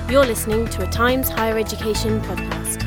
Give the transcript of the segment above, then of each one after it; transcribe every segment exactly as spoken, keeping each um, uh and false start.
You're listening to a Times Higher Education podcast.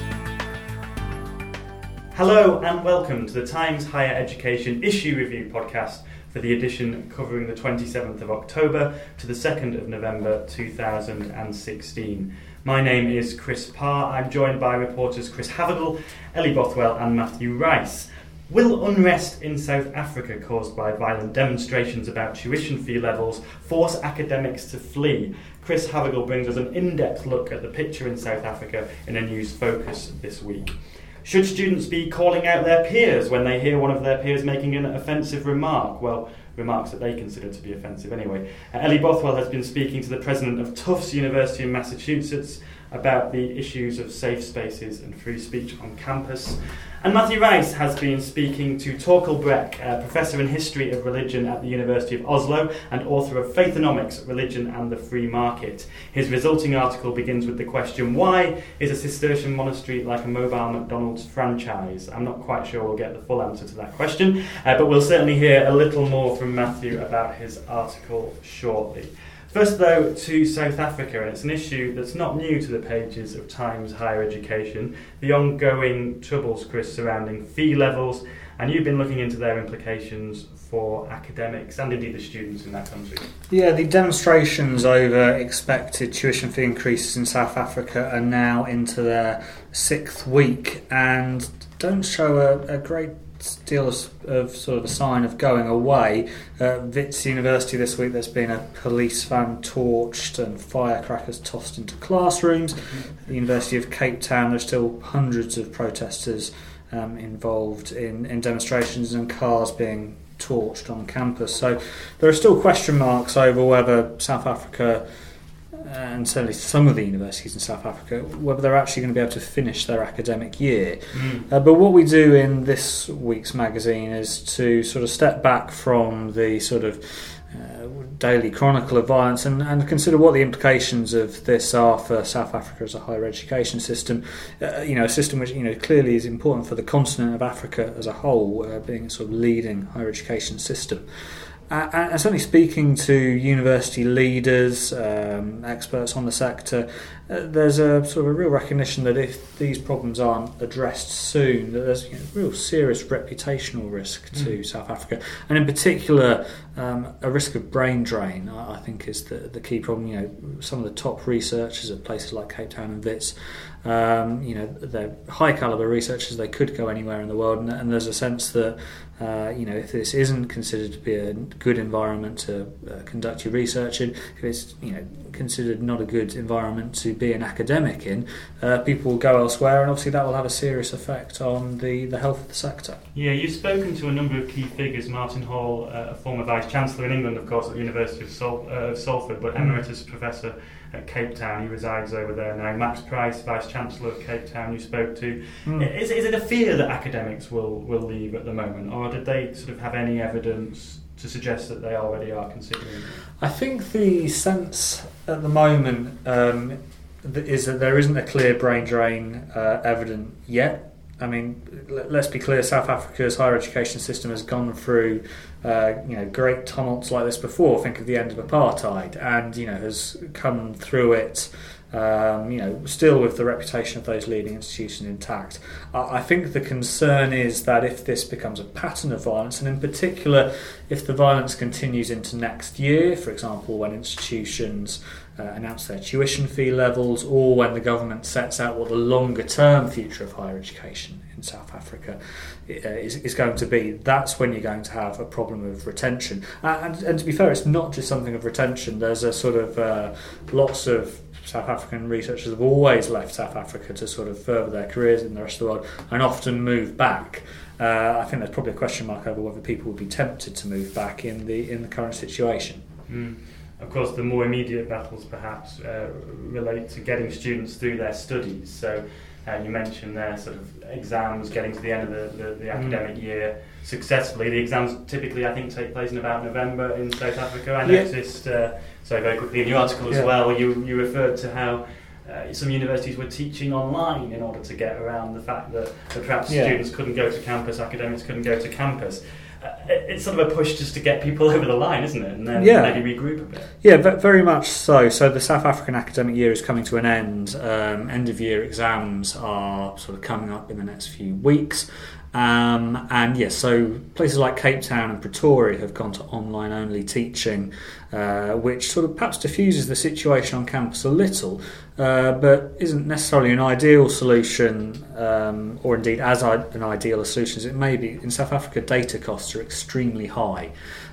Hello and welcome to the Times Higher Education Issue Review podcast for the edition covering the twenty-seventh of October to the second of November two thousand sixteen. My name is Chris Parr. I'm joined by reporters Chris Havigal, Ellie Bothwell and Matthew Rice. Will unrest in South Africa caused by violent demonstrations about tuition fee levels force academics to flee? Chris Havigal brings us an in-depth look at the picture in South Africa in a news focus this week. Should students be calling out their peers when they hear one of their peers making an offensive remark? Well, remarks that they consider to be offensive anyway. Uh, Ellie Bothwell has been speaking to the president of Tufts University in Massachusetts about the issues of safe spaces and free speech on campus. And Matthew Rice has been speaking to Torkel Breck, a professor in history of religion at the University of Oslo and author of Faithonomics, Religion and the Free Market. His resulting article begins with the question, why is a Cistercian monastery like a mobile McDonald's franchise? I'm not quite sure we'll get the full answer to that question, uh, but we'll certainly hear a little more from Matthew about his article shortly. First, though, to South Africa, and it's an issue that's not new to the pages of Times Higher Education, the ongoing troubles, Chris, surrounding fee levels, and you've been looking into their implications for academics and indeed the students in that country. Yeah, the demonstrations over expected tuition fee increases in South Africa are now into their sixth week and don't show a, a great deal of, of sort of a sign of going away. Uh, Wits University this week, there's been a police van torched and firecrackers tossed into classrooms. Mm-hmm. At the University of Cape Town, there's still hundreds of protesters um, involved in, in demonstrations and cars being torched on campus. So there are still question marks over whether South Africa, and certainly some of the universities in South Africa, whether they're actually going to be able to finish their academic year. Mm. Uh, but what we do in this week's magazine is to sort of step back from the sort of uh, daily chronicle of violence and, and consider what the implications of this are for South Africa as a higher education system. Uh, you know, a system which, you know, clearly is important for the continent of Africa as a whole, uh, being a sort of leading higher education system. Uh, and certainly speaking to university leaders, um, experts on the sector, uh, there's a sort of a real recognition that if these problems aren't addressed soon, that there's, you know, real serious reputational risk to mm. South Africa, and in particular um, a risk of brain drain. I, I think is the the key problem. You know, some of the top researchers at places like Cape Town and Wits, um, you know, they're high caliber researchers. They could go anywhere in the world, and, and there's a sense that uh, you know, if this isn't considered to be a good environment to uh, conduct your research in, if it's, you know, considered not a good environment to be an academic in, uh, people will go elsewhere, and obviously that will have a serious effect on the, the health of the sector. Yeah, you've spoken to a number of key figures. Martin Hall, uh, a former Vice-Chancellor in England, of course, at the University of Sal- uh, Salford, but Emeritus mm. Professor at Cape Town. He resides over there now. Max Price, Vice-Chancellor of Cape Town, you spoke to. Mm. Is, is it a fear that academics will, will leave at the moment, or did they sort of have any evidence to suggest that they already are considering it? I think the sense at the moment um, is that there isn't a clear brain drain uh, evident yet. I mean, let's be clear, South Africa's higher education system has gone through uh, you know, great tumults like this before. Think of the end of apartheid, and, you know, has come through it Um, you know, still with the reputation of those leading institutions intact. I think the concern is that if this becomes a pattern of violence, and in particular if the violence continues into next year, for example when institutions uh, announce their tuition fee levels, or when the government sets out what the longer term future of higher education in South Africa uh, is, is going to be, that's when you're going to have a problem of retention. Uh, and, and to be fair, it's not just something of retention. There's a sort of uh, lots of South African researchers have always left South Africa to sort of further their careers in the rest of the world and often move back. Uh, I think there's probably a question mark over whether people would be tempted to move back in the in the current situation. Mm. Of course, the more immediate battles perhaps uh, relate to getting students through their studies. So uh, you mentioned there sort of exams, getting to the end of the, the, the academic mm. year successfully. The exams typically, I think, take place in about November in South Africa. I yeah. noticed, uh, sorry, very quickly in your article as yeah. well, you, you referred to how uh, some universities were teaching online in order to get around the fact that, that perhaps yeah. students couldn't go to campus, academics couldn't go to campus. it's sort of a push just to get people over the line, isn't it? And then yeah. maybe regroup a bit. Yeah, very much so. So the South African academic year is coming to an end. Um, end of year exams are sort of coming up in the next few weeks. Um, and yes, so places like Cape Town and Pretoria have gone to online-only teaching, uh, which sort of perhaps diffuses the situation on campus a little, uh, but isn't necessarily an ideal solution, um, or indeed as an ideal a solution as it may be. In South Africa, data costs are extremely high.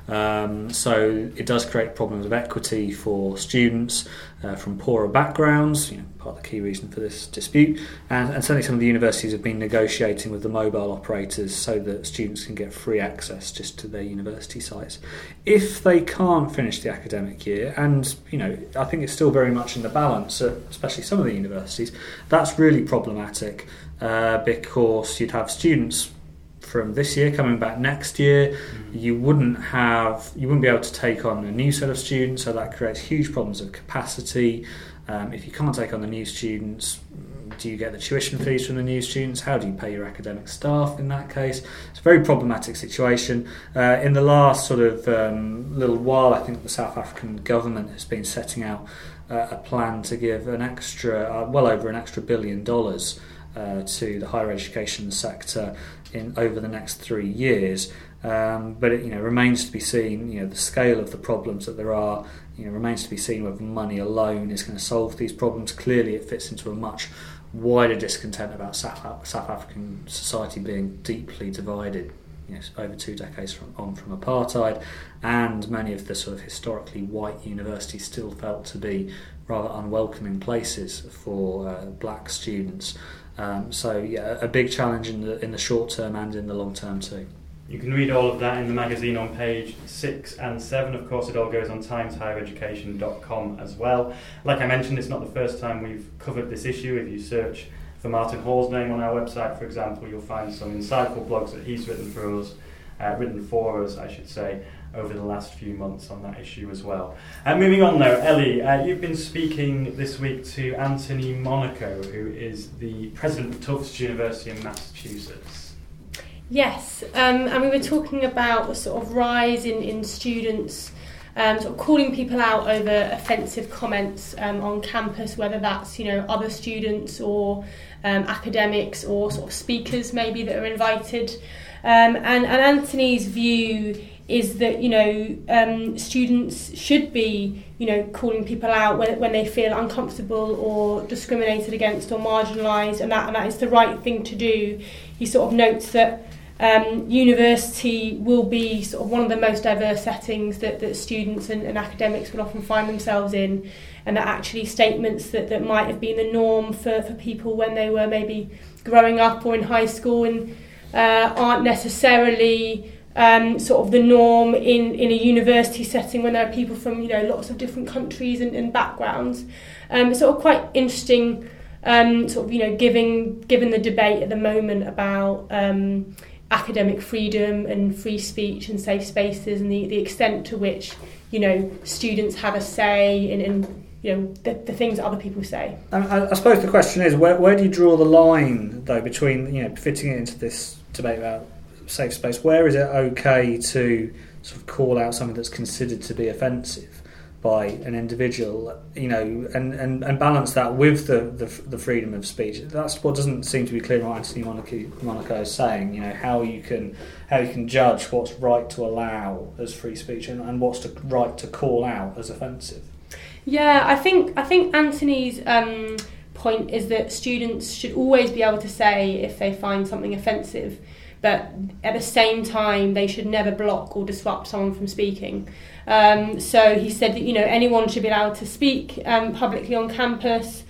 Um, so it does create problems of equity for students uh, from poorer backgrounds, you know, part of the key reason for this dispute, and, and certainly some of the universities have been negotiating with the mobile operators so that students can get free access just to their university sites. If they can't finish the academic year, and you know, I think it's still very much in the balance, uh, especially some of the universities, that's really problematic uh, because you'd have students from this year coming back next year. Mm-hmm. you wouldn't have you wouldn't be able to take on a new set of students, so that creates huge problems of capacity. Um, if you can't take on the new students, do you get the tuition fees from the new students? How do you pay your academic staff in that case? It's a very problematic situation. Uh, in the last sort of um, little while, I think the South African government has been setting out uh, a plan to give an extra uh, well over an extra billion dollars uh, to the higher education sector in over the next three years, um, but it you know remains to be seen. You know the scale of the problems that there are. You know remains to be seen whether money alone is going to solve these problems. Clearly, it fits into a much wider discontent about South, South African society being deeply divided. You know, over two decades from, on from apartheid, and many of the sort of historically white universities still felt to be rather unwelcoming places for uh, black students. Um, so yeah, a big challenge in the in the short term and in the long term too. You can read all of that in the magazine on page six and seven. Of course, it all goes on times higher education dot com as well. Like I mentioned, it's not the first time we've covered this issue. If you search for Martin Hall's name on our website, for example, you'll find some insightful blogs that he's written for us, uh, written for us, I should say, over the last few months on that issue as well. Uh, moving on now, Ellie, uh, you've been speaking this week to Anthony Monaco, who is the president of Tufts University in Massachusetts. Yes, um, and we were talking about the sort of rise in, in students um, sort of calling people out over offensive comments um, on campus, whether that's, you know, other students or um, academics or sort of speakers maybe that are invited. Um, and, and Anthony's view is that, you know, um, students should be, you know, calling people out when, when they feel uncomfortable or discriminated against or marginalised, and that, and that is the right thing to do. He sort of notes that Um, university will be sort of one of the most diverse settings that, that students and, and academics will often find themselves in, and that actually statements that, that might have been the norm for, for people when they were maybe growing up or in high school and uh, aren't necessarily um, sort of the norm in, in a university setting when there are people from, you know, lots of different countries and, and backgrounds. Um, it's sort of quite interesting, um, sort of, you know, giving given the debate at the moment about um, academic freedom and free speech and safe spaces, and the, the extent to which, you know, students have a say in, in you know, the, the things that other people say. I, I suppose the question is, where, where do you draw the line, though, between, you know, fitting it into this debate about safe space? Where is it okay to sort of call out something that's considered to be offensive by an individual, you know, and, and, and balance that with the, the the freedom of speech? That's what doesn't seem to be clear in what Anthony Monaco, Monaco is saying, you know, how you can how you can judge what's right to allow as free speech and, and what's to, right to call out as offensive. Yeah, I think I think Anthony's um, point is that students should always be able to say if they find something offensive, but at the same time they should never block or disrupt someone from speaking. Um, so he said that, you know, anyone should be allowed to speak um, publicly on campus,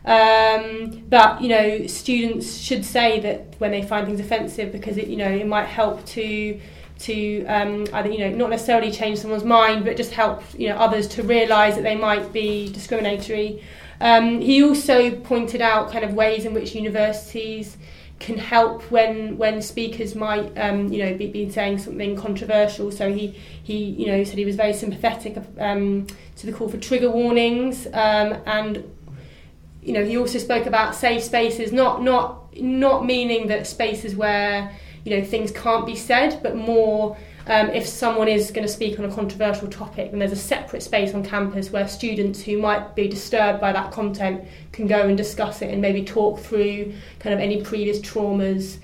um, but, you know, students should say that when they find things offensive, because it, you know, it might help to to um, either, you know, not necessarily change someone's mind, but just help, you know, others to realise that they might be discriminatory. Um, he also pointed out kind of ways in which universities can help when when speakers might um, you know be, be saying something controversial. So he he you know said he was very sympathetic um, to the call for trigger warnings, um, and you know he also spoke about safe spaces, not not not meaning that spaces where, you know, things can't be said, but more um, if someone is going to speak on a controversial topic, then there's a separate space on campus where students who might be disturbed by that content can go and discuss it and maybe talk through kind of any previous traumas.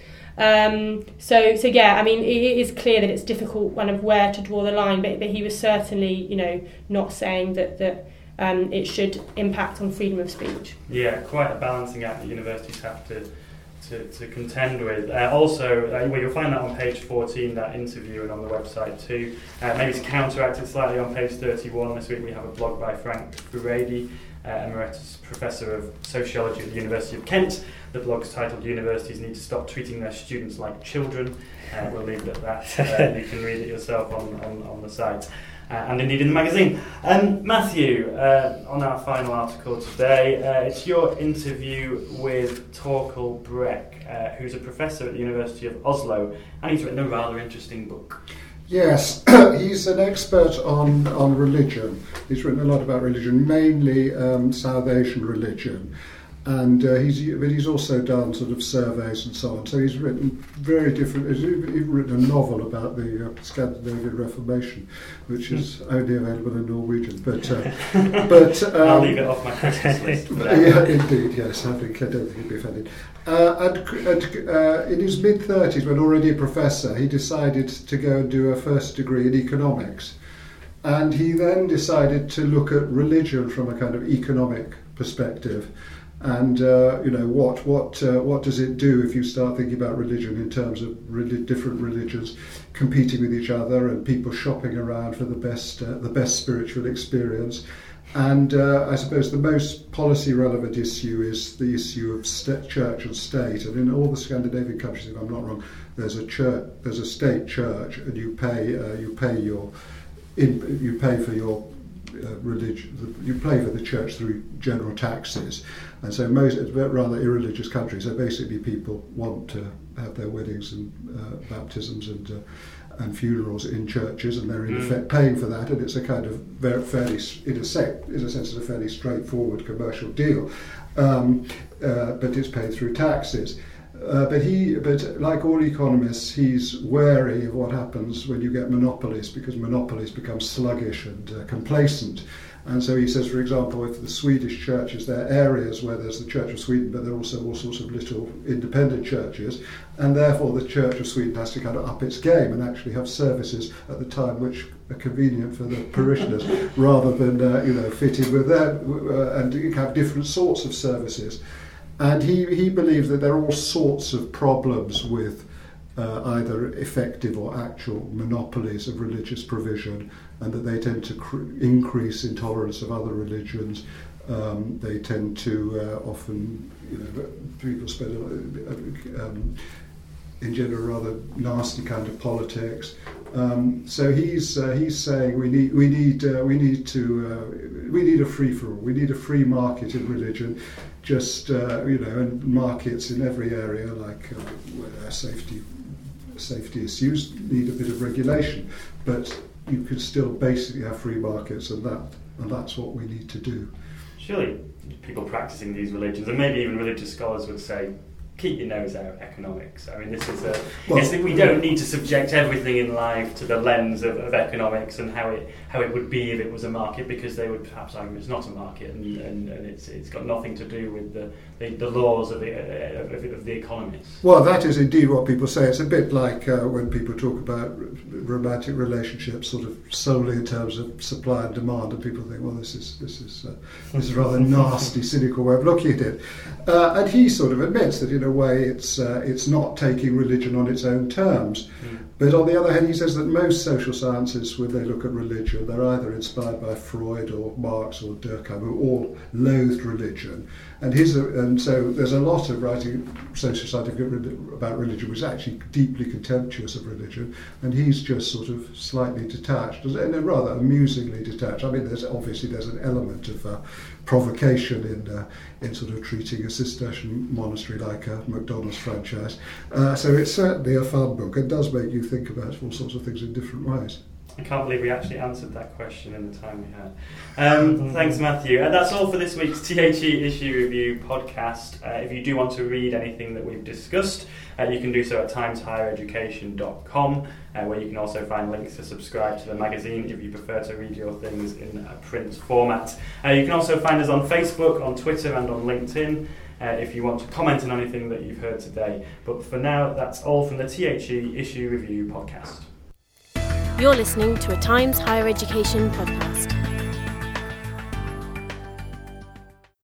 Um, so, so yeah, I mean, it, it is clear that it's difficult kind of where to draw the line, but, but he was certainly, you know, not saying that, that um, it should impact on freedom of speech. Yeah, quite a balancing act that universities have to to, to contend with. Uh, also, uh, well, you'll find that on page fourteen, that interview, and on the website too. Uh, maybe to counteract it slightly, on page thirty-one this week we have a blog by Frank Furedi, uh, Emeritus Professor of Sociology at the University of Kent. The blog's titled "Universities Need to Stop Treating Their Students Like Children." Uh, we'll leave it at that. Uh, you can read it yourself on, on, on the site. Uh, and indeed in the magazine. Um, Matthew, uh, on our final article today, uh, it's your interview with Torkel Breck, uh, who's a professor at the University of Oslo, and he's written a rather interesting book. Yes, he's an expert on, on religion. He's written a lot about religion, mainly um, South Asian religion. And uh, he's but he's also done sort of surveys and so on. So he's written very different. He's even written a novel about the uh, Scandinavian Reformation, which is only available in Norwegian. But uh, but um, I'll leave it off my Christmas list. Yeah, indeed. Yes, I think I don't think he'd be offended. Uh, and and uh, in his mid thirties, when already a professor, he decided to go and do a first degree in economics, and he then decided to look at religion from a kind of economic perspective. And uh, you know what what uh, what does it do if you start thinking about religion in terms of really different religions competing with each other and people shopping around for the best uh, the best spiritual experience? And uh, I suppose the most policy relevant issue is the issue of st- church and state. And in all the Scandinavian countries, if I'm not wrong, there's a church, there's a state church, and you pay uh, you pay your in, you pay for your Uh, religion, you pay for the church through general taxes, and so most it's a rather irreligious country. So basically, people want to have their weddings and uh, baptisms and uh, and funerals in churches, and they're in mm. effect paying for that. And it's a kind of very fairly, in a sec, in a sense, it's a fairly straightforward commercial deal, um, uh, but it's paid through taxes. Uh, but he, but like all economists, he's wary of what happens when you get monopolies, because monopolies become sluggish and uh, complacent. And so he says, for example, if the Swedish churches, there are areas where there's the Church of Sweden, but there are also all sorts of little independent churches, and therefore the Church of Sweden has to kind of up its game and actually have services at the time which are convenient for the parishioners, rather than uh, you know fitted with them, uh, and you have different sorts of services. And he, he believes that there are all sorts of problems with uh, either effective or actual monopolies of religious provision, and that they tend to cr- increase intolerance of other religions. Um, they tend to uh, often, you know, people spend uh, um, in general rather nasty kind of politics. Um, so he's uh, he's saying we need we need uh, we need to uh, we need a free for all. We need a free market in religion. Just uh, you know, and markets in every area, like uh, where safety safety issues need a bit of regulation, but you can still basically have free markets, and that and that's what we need to do. Surely, people practicing these religions, and maybe even religious scholars, would say, keep your nose out of economics. I mean, this is a. Well, it's that we don't need to subject everything in life to the lens of, of economics and how it how it would be if it was a market, because they would perhaps argue it's not a market, and, and, and it's it's got nothing to do with the the, the laws of the of, of the economists. Well, that is indeed what people say. It's a bit like uh, when people talk about romantic relationships, sort of solely in terms of supply and demand, and people think, well, this is this is uh, this is a rather nasty, cynical way of looking at it. Uh, and he sort of admits that in a way it's uh, it's not taking religion on its own terms. Mm. But on the other hand, he says that most social sciences, when they look at religion, they're either inspired by Freud or Marx or Durkheim, who all loathed religion. And his and so there's a lot of writing social scientific about religion which is actually deeply contemptuous of religion, and he's just sort of slightly detached, and rather amusingly detached. I mean, there's obviously there's an element of uh, provocation in uh, in sort of treating a Cistercian monastery like a McDonald's franchise. Uh, so it's certainly a fun book, and does make you think about all sorts of things in different ways. I can't believe we actually answered that question in the time we had. Um, thanks, Matthew. And that's all for this week's T H E Issue Review podcast. Uh, if you do want to read anything that we've discussed, uh, you can do so at times higher education dot com, uh, where you can also find links to subscribe to the magazine if you prefer to read your things in a print format. Uh, you can also find us on Facebook, on Twitter and on LinkedIn uh, if you want to comment on anything that you've heard today. But for now, that's all from the T H E Issue Review podcast. You're listening to a Times Higher Education podcast.